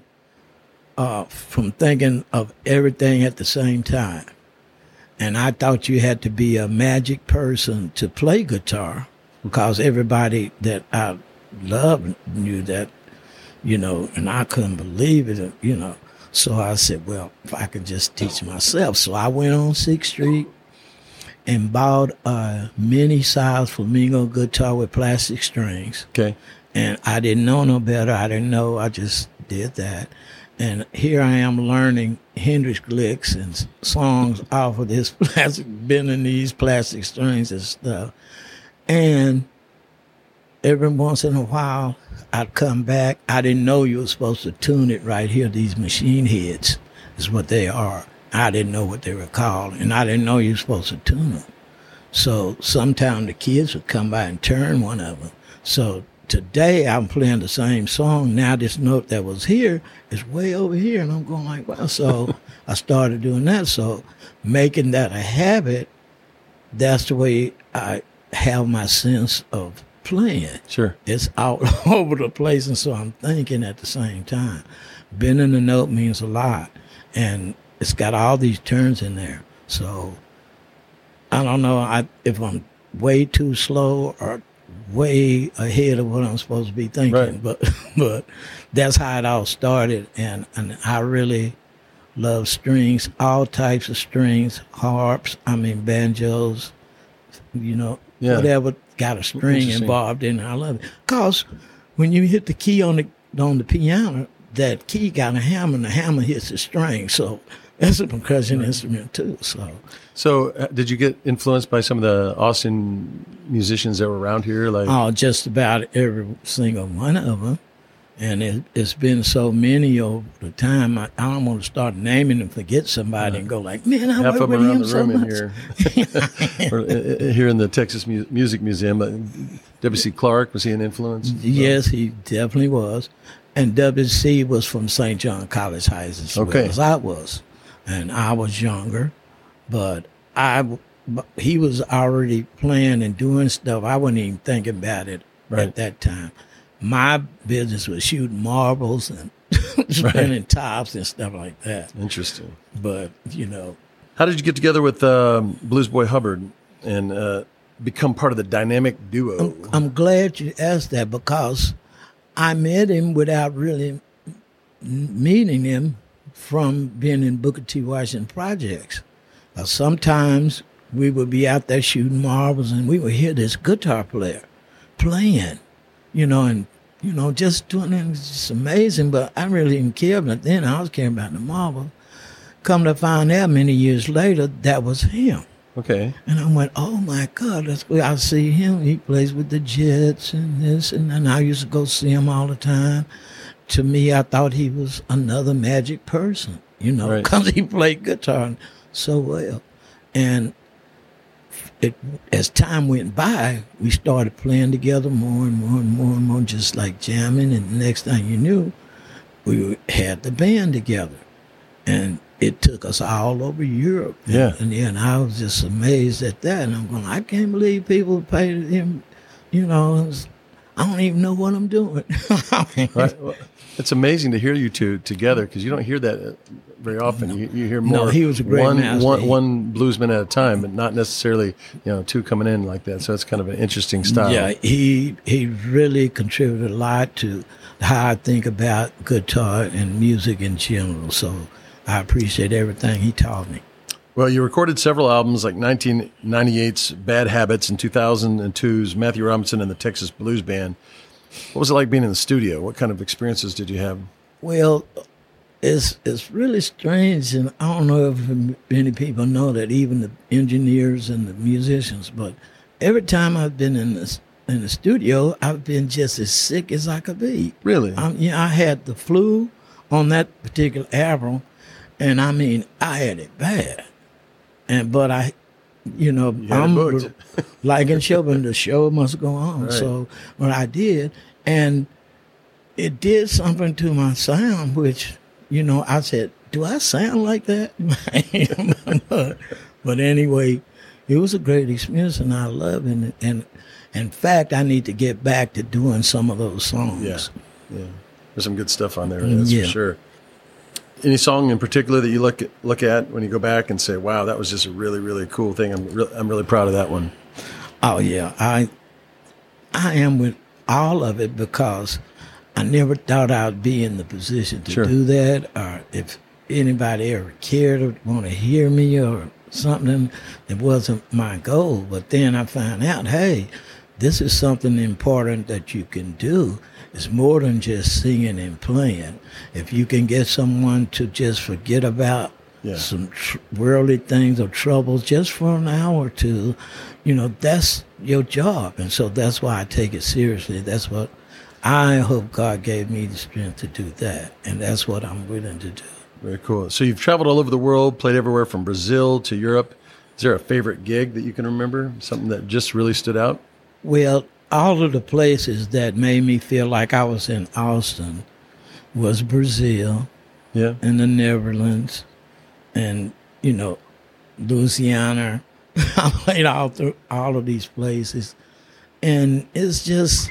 Speaker 5: uh, from thinking of everything at the same time. And I thought you had to be a magic person to play guitar because everybody that I loved knew that, you know, and I couldn't believe it, you know. So I said, well, if I could just teach myself. So I went on sixth Street and bought a mini-size Flamingo guitar with plastic strings.
Speaker 1: Okay.
Speaker 5: And I didn't know no better. I didn't know. I just did that. And here I am learning Hendrix licks and songs off of this plastic, bending these plastic strings and stuff. And every once in a while, I'd come back. I didn't know you were supposed to tune it right here. These machine heads is what they are. I didn't know what they were called, and I didn't know you were supposed to tune them. So sometime the kids would come by and turn one of them. So today I'm playing the same song. Now this note that was here is way over here, and I'm going like, well, so I started doing that. So making that a habit, that's the way I have my sense of playing.
Speaker 1: Sure.
Speaker 5: It's all over the place, and so I'm thinking at the same time. Bending the note means a lot, and it's got all these turns in there. So I don't know I, if I'm way too slow or way ahead of what I'm supposed to be thinking,
Speaker 1: right.
Speaker 5: but but that's how it all started, and, and I really love strings, all types of strings, harps, I mean banjos, you know,
Speaker 1: yeah.
Speaker 5: whatever got a string involved in it, I love it. Because when you hit the key on the on the piano, that key got a hammer, and the hammer hits the string, so that's a percussion right. instrument too. So,
Speaker 1: so uh, did you get influenced by some of the Austin musicians that were around here? Like,
Speaker 5: oh, just about every single one of them, and it, it's been so many over the time. I, I don't want to start naming and forget somebody yeah. and go like, man, I
Speaker 1: half
Speaker 5: work
Speaker 1: of
Speaker 5: with
Speaker 1: them around
Speaker 5: him
Speaker 1: the
Speaker 5: so
Speaker 1: room in
Speaker 5: much.
Speaker 1: here, or, uh, here in the Texas Mu- Music Museum. Uh, W C Clark, was he an influence?
Speaker 5: Yes, he definitely was. And W C was from Saint John College High as
Speaker 1: okay.
Speaker 5: well as I was. And I was younger, but I, he was already playing and doing stuff. I wasn't even thinking about it right. at that time. My business was shooting marbles and spinning right. tops and stuff like that.
Speaker 1: Interesting.
Speaker 5: But, you know.
Speaker 1: How did you get together with um, Blues Boy Hubbard and uh, become part of the dynamic duo?
Speaker 5: I'm, I'm glad you asked that because I met him without really meeting him from being in Booker T. Washington projects. Uh, sometimes we would be out there shooting marbles and we would hear this guitar player playing, you know, and, you know, just doing it. It's just amazing, but I really didn't care. But then I was caring about the marbles. Come to find out many years later, that was him.
Speaker 1: Okay.
Speaker 5: And I went, oh, my God, that's good. I see him. He plays with the Jets and this, and then I used to go see him all the time. To me, I thought he was another magic person, you know, because right. he played guitar so well. And it, as time went by, we started playing together more and more and more and more, just like jamming. And the next thing you knew, we had the band together. And it took us all over Europe.
Speaker 1: Yeah.
Speaker 5: And, and, and I was just amazed at that. And I'm going, I can't believe people paid him, you know, it was, I don't even know what I'm doing. I mean,
Speaker 1: Right. Well, it's amazing to hear you two together because you don't hear that very often.
Speaker 5: No.
Speaker 1: You, you hear more
Speaker 5: No, he was a great
Speaker 1: one,
Speaker 5: master.
Speaker 1: one, one bluesman at a time, but not necessarily, you know, two coming in like that. So it's kind of an interesting style.
Speaker 5: Yeah, he he really contributed a lot to how I think about guitar and music in general. So I appreciate everything he taught me.
Speaker 1: Well, you recorded several albums like nineteen ninety-eight's Bad Habits and two thousand two's Matthew Robinson and the Texas Blues Band. What was it like being in the studio? What kind of experiences did you have?
Speaker 5: Well, it's it's really strange, and I don't know if many people know that, even the engineers and the musicians, but every time I've been in the, in the studio, I've been just as sick as I could be.
Speaker 1: Really?
Speaker 5: Um, yeah, I had the flu on that particular album, and I mean, I had it bad. And but I, you know,
Speaker 1: You had it
Speaker 5: I'm
Speaker 1: booked.
Speaker 5: like in Chauvin, the show must go on.
Speaker 1: Right.
Speaker 5: So what I did, and it did something to my sound, which, you know, I said, do I sound like that? but, but anyway, it was a great experience, and I love it. And, and in fact, I need to get back to doing some of those songs.
Speaker 1: Yeah. Yeah. There's some good stuff on there, that's
Speaker 5: Yeah.
Speaker 1: for sure. Any song in particular that you look at, look at when you go back and say, wow, that was just a really, really cool thing. I'm, re- I'm really proud of that one.
Speaker 5: Oh yeah, I I am with all of it because I never thought I'd be in the position to
Speaker 1: Sure.
Speaker 5: do that, or if anybody ever cared or want to hear me or something. It wasn't my goal, but then I found out, hey, this is something important that you can do. It's more than just singing and playing. If you can get someone to just forget about
Speaker 1: Yeah.
Speaker 5: some tr- worldly things or troubles just for an hour or two, you know, that's your job. And so that's why I take it seriously. That's what I hope God gave me the strength to do that. And that's what I'm willing to do.
Speaker 1: Very cool. So you've traveled all over the world, played everywhere from Brazil to Europe. Is there a favorite gig that you can remember? Something that just really stood out?
Speaker 5: Well, all of the places that made me feel like I was in Austin was Brazil
Speaker 1: Yeah.
Speaker 5: and the Netherlands and, you know, Louisiana. I played all through all of these places. And it's just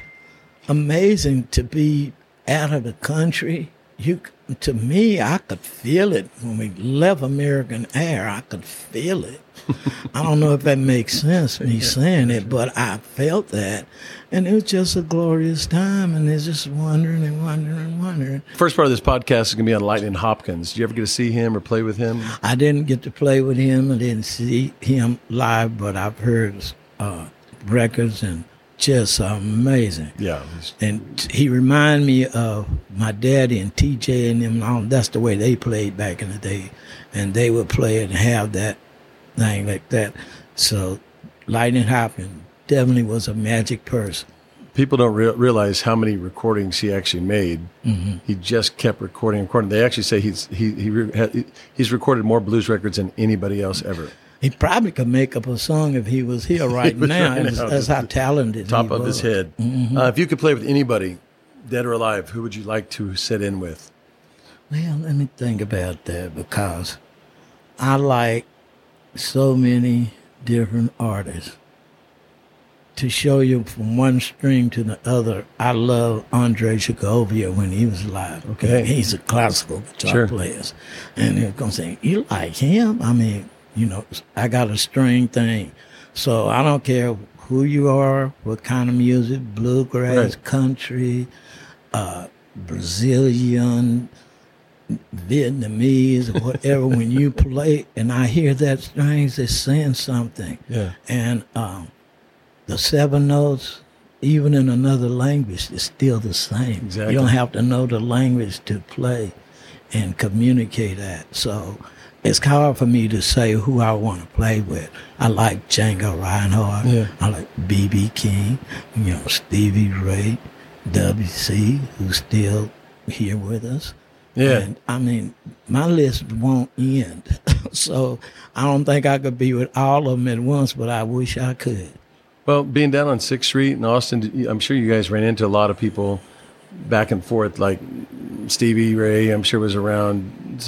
Speaker 5: amazing to be out of the country. You, to me, I could feel it when we left American Air. I could feel it. I don't know if that makes sense, me saying it, but I felt that. And it was just a glorious time, and it's just wondering and wondering and wondering.
Speaker 1: First part of this podcast is going to be on Lightning Hopkins. Did you ever get to see him or play with him?
Speaker 5: I didn't get to play with him. I didn't see him live, but I've heard uh, records, and just amazing.
Speaker 1: Yeah.
Speaker 5: And he reminded me of my daddy and T J and them. All. That's the way they played back in the day. And they would play it and have that thing like that. So Lightning Hopkins definitely was a magic person.
Speaker 1: People don't re- realize how many recordings he actually made.
Speaker 5: Mm-hmm.
Speaker 1: He just kept recording and recording. They actually say he's he, he re- ha- he's recorded more blues records than anybody else ever.
Speaker 5: He probably could make up a song if he was here right
Speaker 1: was
Speaker 5: now.
Speaker 1: right
Speaker 5: That's,
Speaker 1: now.
Speaker 5: that's how talented
Speaker 1: Top
Speaker 5: he
Speaker 1: of
Speaker 5: was.
Speaker 1: his head.
Speaker 5: Mm-hmm.
Speaker 1: Uh, if you could play with anybody, dead or alive, who would you like to sit in with?
Speaker 5: Well, let me think about that, because I like so many different artists. To show you from one string to the other, I love Andre Segovia when he was alive.
Speaker 1: Okay.
Speaker 5: He's a classical guitar
Speaker 1: Sure.
Speaker 5: player. And they're going to say, you like him? I mean, you know, I got a string thing. So I don't care who you are, what kind of music, bluegrass,
Speaker 1: Right.
Speaker 5: country, uh, Brazilian, Vietnamese, or whatever. When you play and I hear that strings, it's saying something.
Speaker 1: Yeah.
Speaker 5: And um, the seven notes, even in another language, is still the same.
Speaker 1: Exactly.
Speaker 5: You don't have to know the language to play and communicate that. So it's hard for me to say who I want to play with. I like Django Reinhardt.
Speaker 1: Yeah.
Speaker 5: I like B B King, you know, Stevie Ray, W C, who's still here with us.
Speaker 1: Yeah.
Speaker 5: And, I mean, my list won't end. So I don't think I could be with all of them at once, but I wish I could.
Speaker 1: Well, being down on sixth Street in Austin, I'm sure you guys ran into a lot of people back and forth, like Stevie Ray, I'm sure was around.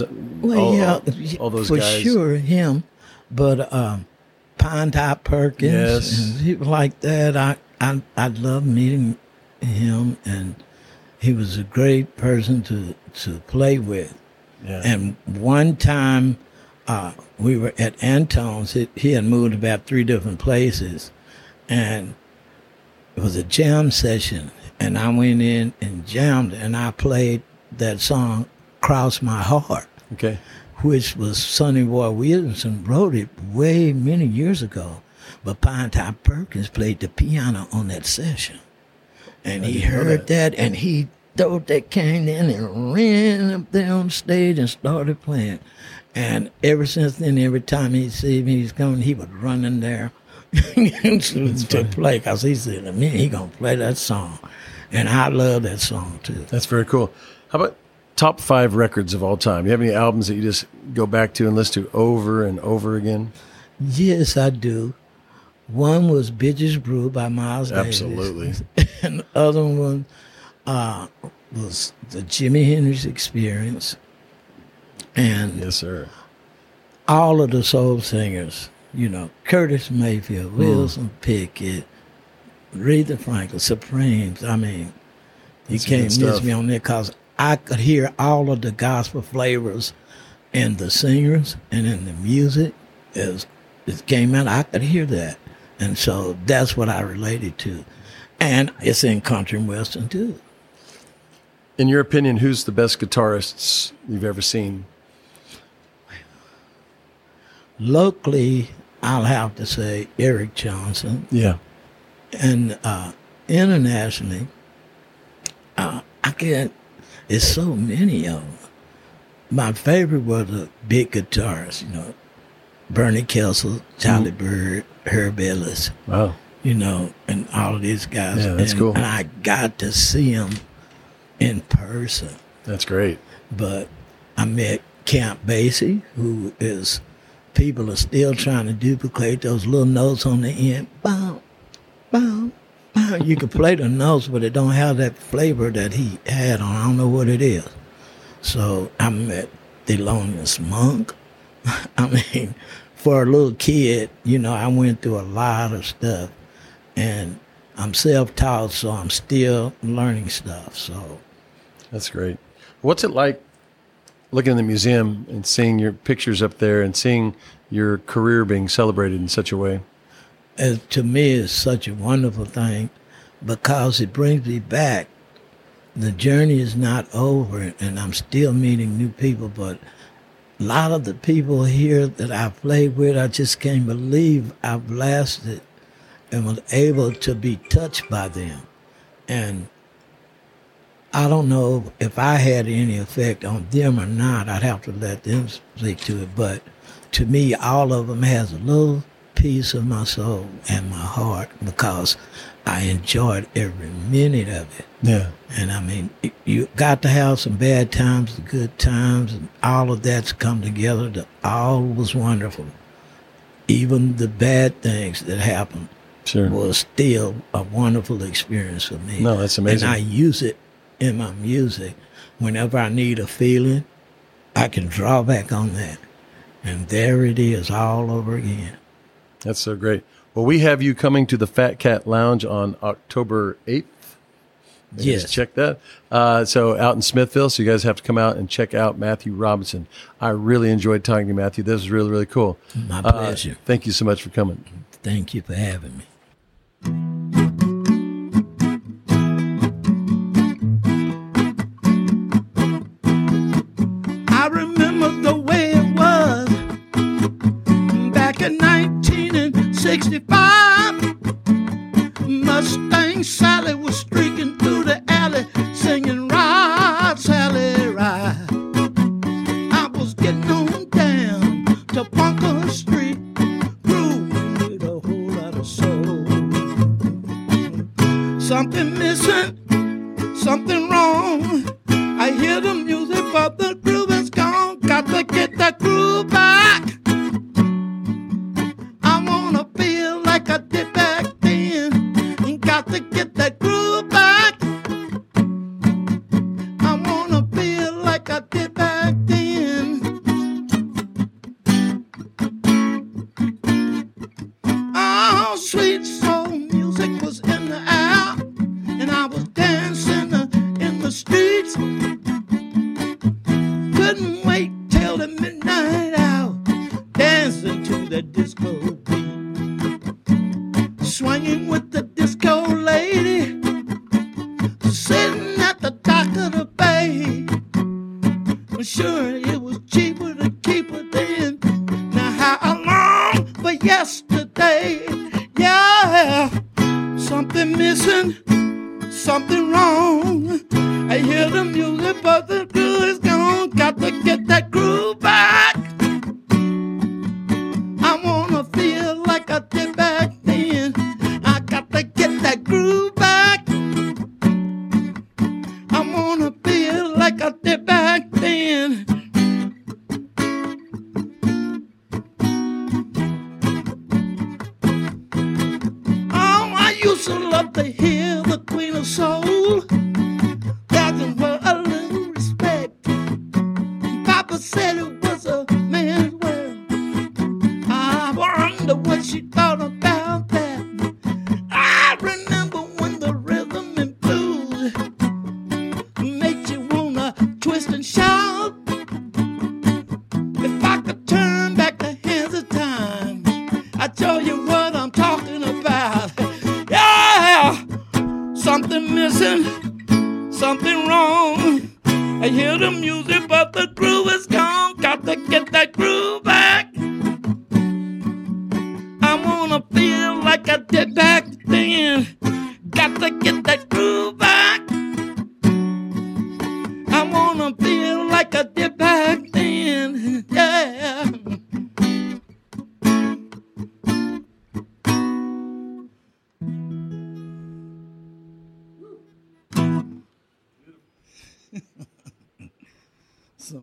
Speaker 5: Well,
Speaker 1: all,
Speaker 5: yeah,
Speaker 1: all, all those
Speaker 5: for
Speaker 1: guys.
Speaker 5: sure, him. But um, Pine Top Perkins
Speaker 1: Yes.
Speaker 5: and people like that, I, I, I love meeting him, and he was a great person to, to play with.
Speaker 1: Yeah.
Speaker 5: And one time uh, we were at Anton's. He, he had moved about three different places, and it was a jam session. And I went in and jammed, and I played that song, Cross My Heart,
Speaker 1: Okay.
Speaker 5: which was Sonny Boy Williamson wrote it way many years ago. But Pine Top Perkins played the piano on that session. And he
Speaker 1: didn't know
Speaker 5: heard
Speaker 1: that.
Speaker 5: that, and he thought that came in and ran up there on stage and started playing. And ever since then, every time he'd see me, he's coming, he would run in there to, to play, because he said, to me, he going to play that song. And I love that song, too.
Speaker 1: That's very cool. How about top five records of all time? Do you have any albums that you just go back to and listen to over and over again?
Speaker 5: Yes, I do. One was Bitches Brew by Miles Davis.
Speaker 1: Absolutely.
Speaker 5: And the other one uh, was the Jimi Hendrix Experience. And
Speaker 1: Yes, sir.
Speaker 5: all of the soul singers, you know, Curtis Mayfield, Wilson Pickett, Aretha Franklin, Supremes. I mean, you
Speaker 1: That's
Speaker 5: can't
Speaker 1: good
Speaker 5: miss
Speaker 1: stuff.
Speaker 5: me on there, because I could hear all of the gospel flavors in the singers and in the music as it came out. I could hear that. And so that's what I related to. And it's in country and western, too.
Speaker 1: In your opinion, who's the best guitarists you've ever seen?
Speaker 5: Locally, I'll have to say Eric Johnson.
Speaker 1: Yeah.
Speaker 5: And uh, internationally, uh, I can't, there's so many of them. My favorite was the big guitarists, you know, Bernie Kessel, Charlie
Speaker 1: Mm.
Speaker 5: Bird, Herb Ellis,
Speaker 1: Wow.
Speaker 5: you know, and all of these guys.
Speaker 1: Yeah, that's
Speaker 5: and,
Speaker 1: cool.
Speaker 5: And I got to see them in person.
Speaker 1: That's great.
Speaker 5: But I met Camp Basie, who is, people are still trying to duplicate those little notes on the end. Bow, bow, bow. You can play the notes, but it don't have that flavor that he had on. I don't know what it is. So I met Thelonious Monk. I mean, for a little kid, you know, I went through a lot of stuff. And I'm self-taught, so I'm still learning stuff. So
Speaker 1: That's great. What's it like looking in the museum and seeing your pictures up there and seeing your career being celebrated in such a way?
Speaker 5: As to me, it's such a wonderful thing, because it brings me back. The journey is not over, and I'm still meeting new people, but a lot of the people here that I've played with, I just can't believe I've lasted and was able to be touched by them. And I don't know if I had any effect on them or not. I'd have to let them speak to it. But to me, all of them has a little piece of my soul and my heart, because I enjoyed every minute of it.
Speaker 1: Yeah.
Speaker 5: And I mean, you got to have some bad times, the good times, and all of that's come together. The, all was wonderful. Even the bad things that happened
Speaker 1: Sure.
Speaker 5: was still a wonderful experience for me.
Speaker 1: No, that's amazing.
Speaker 5: And I use it in my music. Whenever I need a feeling, I can draw back on that. And there it is all over again.
Speaker 1: That's so great. Well, we have you coming to the Fat Cat Lounge on October eighth. Maybe
Speaker 5: Yes.
Speaker 1: just check that. Uh, so out in Smithville, so you guys have to come out and check out Matthew Robinson. I really enjoyed talking to you, Matthew. This was really, really cool.
Speaker 5: My
Speaker 1: Uh,
Speaker 5: pleasure.
Speaker 1: thank you so much for coming.
Speaker 5: Thank you for having me.
Speaker 6: I remember the way it was back in nineteen sixty-five. Mustang Sally was streaking through the alley singing Ride, Sally, Ride. I was getting on down to Bunker Street, grooving with a whole lot of soul. Something missing, something wrong. I hear the music, but the groove is gone. Got to get that groove back. I wanna feel like I did back then. Got to get that groove back. I wanna feel like I did back then. dancing in the streets. Couldn't wait till the midnight hour, dancing to the disco beat. Swinging with the disco lady, sitting at the dock of the bay. I'm sure it was cheaper to keep her then. Now how long for yesterday? Yeah, something missing, something wrong. I hear the music, but the groove is gone. Got to get that groove back. I wanna feel like I did back then. I got to get that groove back. I wanna feel like I did back then. Oh, I used to love to hear the Queen of Soul. Asking for a little respect. Papa said it was a man's world. I wonder what she thought about that. I remember when the rhythm and blues made you wanna twist and shout. If I could turn back the hands of time, I'd tell you what I'm talking about. Yeah, something missing, something wrong. I hear the music, but the groove is gone. Got to get that groove back. I wanna feel like I did back then. Got to get that